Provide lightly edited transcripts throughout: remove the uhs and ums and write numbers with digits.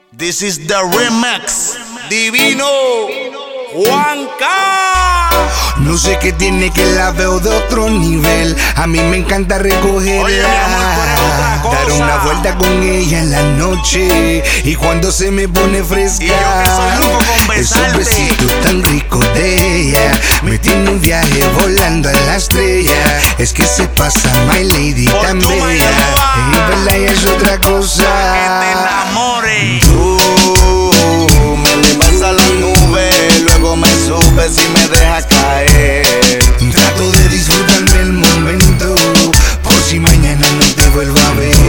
This is the remix. Divino Juanca. No sé qué tiene que la veo de otro nivel. A mí me encanta recogerla. Oye, mi amor, tú eres otra cosa. Dar una vuelta con ella en la noche. Y cuando se me pone fresca. Y yo que soy loco con besarte. Esos besitos tan ricos de ella me tiene un viaje volando a la estrella. Es que se pasa my lady Por tan tu bella. Mayoa. Y verla ella es otra cosa. Que te enamores. Tú me llevas a la nube, luego me subes y me dejas caer. Trato de disfrutarme el momento, por si mañana no te vuelvo a ver.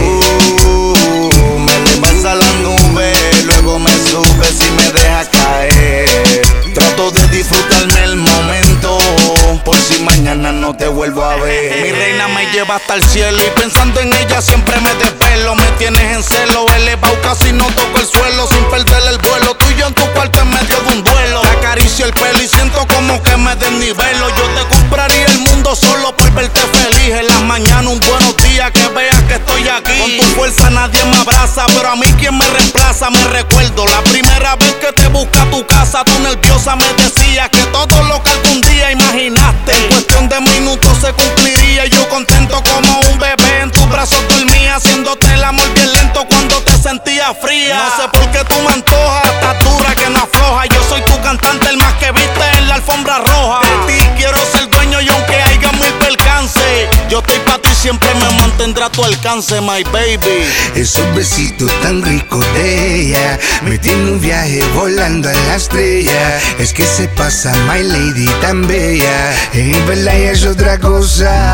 Tú me llevas a la nube, luego me subes y me dejas caer. Trato de disfrutarme el momento, por si mañana no te vuelvo a ver. Mi reina me lleva hasta el cielo y pensando en ella siempre me desvelo. Me tienes en celo, elevado casi no toco el suelo. Sin perder el vuelo, tú y yo en tu cuarto en medio de un duelo. Te acaricio el pelo y siento como que me desnivelo. Yo te compraría el mundo solo por verte feliz. En las mañanas un buenos días, que veas que estoy aquí. Con tu fuerza nadie me abraza, pero a mí quien me reemplaza. Me recuerdo la primera vez que te busca a tu casa. Tú nerviosa me decías que todo lo que algún día imaginaste en cuestión de minutos se cumpliría. Y yo contento como un bebé en tus brazos dormía, haciéndote el amor bien lento cuando te sentía fría. No sé por qué tú me antojas, estás dura que no afloja. Yo soy tu cantante, el más que viste en la alfombra roja. De ti quiero ser dueño y aunque haya mil percances, yo estoy pa' ti, siempre me mantendrá a tu alcance, my baby. Esos besitos tan ricos de ella me tiene un viaje volando a la estrella. Es que se pasa my lady tan bella. En verdad ella es otra cosa.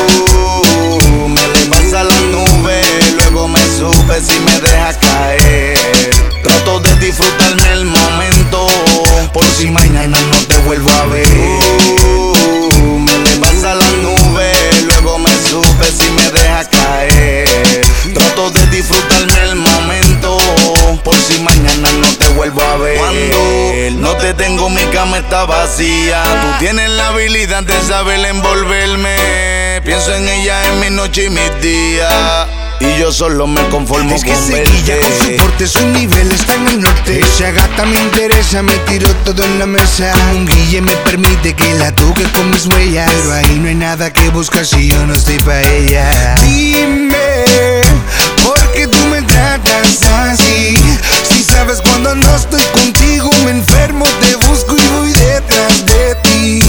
Me llevas a la nube, luego me subes y me dejas caer. Trato de disfrutarme el momento, por si mañana no te vuelvo a ver. Me llevas a la nube, luego me subes y me dejas caer. Trato de disfrutarme el momento, por si mañana no te vuelvo a ver. Cuando no te tengo, mi cama está vacía. Tú tienes la habilidad de saber envolverme. Pienso en ella en mi noche y mis días, y yo solo me conformo es que con se verte. guilla con su porte, su nivel está en el norte. Esa gata me interesa, me tiro todo en la mesa. Un guille me permite que la toque con mis huellas, pero ahí no hay nada que buscar si yo no estoy pa' ella. Dime, ¿por qué tú me tratas así? Si sabes cuando no estoy contigo me enfermo, te busco y voy detrás de ti.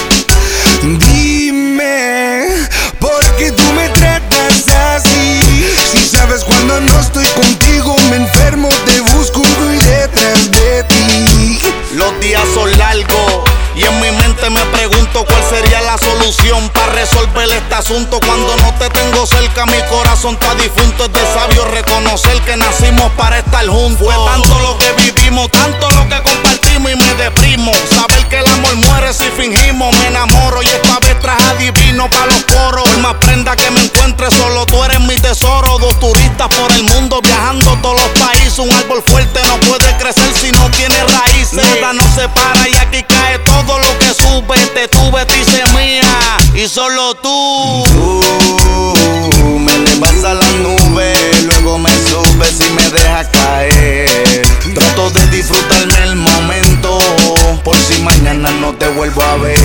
Dime, ¿por qué tú me tratas así? Si sabes cuando no estoy contigo me enfermo, te busco y voy detrás de ti. Los días son largos y en mi mente me pregunto cuál sería la solución para resolver este asunto. Cuando no te tengo cerca mi corazón está difunto. Es de sabio reconocer que nacimos para estar juntos. Fue tanto lo que vivimos, tanto lo que compartimos y me deprimo. Saber que el amor muere si fingimos. Me enamoro y esta vez traje adivino para los coros. Por más prenda que me encuentre, solo tú eres mi tesoro. Dos turistas por el mundo viajando todos los países. Un árbol fuerte no puede crecer si no tiene raíces. Nada nos separa y aquí cae todo lo que sube. Te tuve, te hice mía y solo tú. Tú me llevas a la nube, luego me subes y me dejas caer. Trato de disfrutarme el momento, por si mañana no te vuelvo a ver.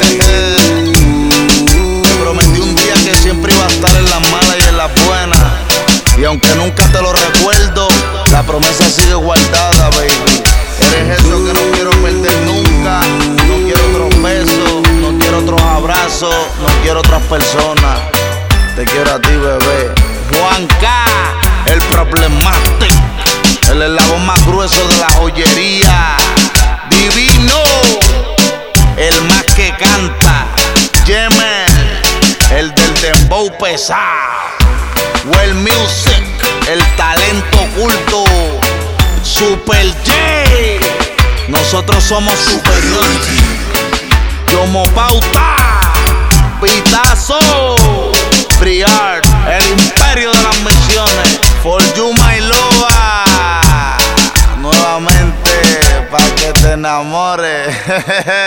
Te prometí un día que siempre iba a estar en las malas y en las buenas, y aunque nunca te lo recuerdo, la promesa sigue guardada, baby. Eres eso que no quiero perder nunca. No quiero otros besos, no quiero otros abrazos, no quiero otras personas. Te quiero a ti, bebé. Juanca, el problemático, el eslabón más grueso de la joyería. Divino, el más que canta. Yemen, el del dembow pesado. Well Music, el talento oculto. Super J, nosotros somos superiores. Yomo Pauta, Pitazo, Briard, el imperio de las misiones. For you my lover, nuevamente pa' que te enamores.